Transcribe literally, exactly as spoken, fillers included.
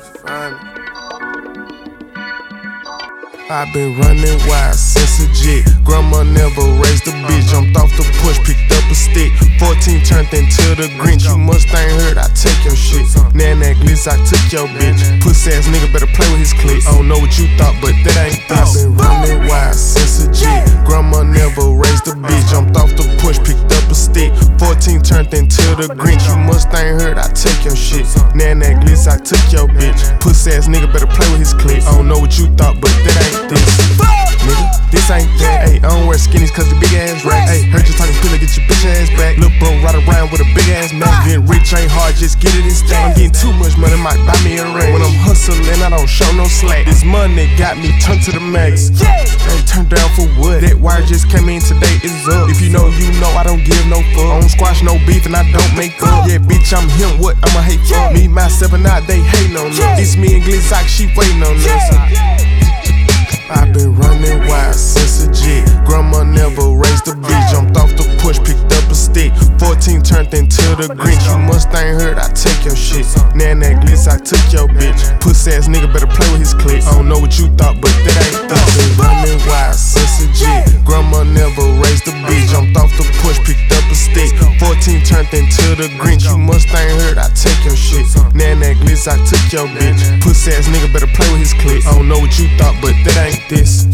I've been running wild since a jit. Grandma never raised a bitch. Jumped off the push, picked up a stick. fourteen turned into the Grinch. You must ain't heard I take your shit. Nan that glitz, I took your bitch. Pussy ass nigga better play with his clip. I don't know what you thought, but that ain't this. I've been running wild since a jit. Grandma never raised a bitch. Jumped off the push, picked up a stick. fourteen turned into the Grinch. You must ain't heard I take your shit. Nan that glitz, I took your bitch. Pussy ass nigga better play with his clip. I don't know what you thought, but that ain't this. Nigga, this ain't that. Ayy, I don't wear skinnies cause the big ass rack. Ayy, heard you talking pillow, get your bitch ass back. Lil' bro ride around with a big ass Mac. Getting rich ain't hard, just get it and stack. I'm getting too much money, might buy me a ring. When I'm hustling, I don't show no slack. This money got me turned to the max. Ain't turned down for what? That wire just came in today, it's up. If you know, you know, I don't give no fuck. I don't squash no beef and I don't make up. Yeah, bitch, I'm him, what? I'ma hate fuck. Me, myself, and I, they hating on us. It's me and Glizzock, she waiting on us. I've been running wild since a jit. Grandma never raised a bitch. Jumped off the push, picked up a stick. fourteen turned into the Grinch. You must ain't heard I take your shit. Nan that glitz, I took your bitch. Pussy ass nigga better play with his clip. I don't know what you thought, but that ain't this. I've been running wild since a jit. Grandma never raised a bitch. Jumped off the push, picked up a stick. fourteen turned into the Grinch. You must ain't heard I take your shit. Nan that glitz, I took your bitch. Pussy ass nigga better play with his clip. I don't know what you thought, but that ain't this.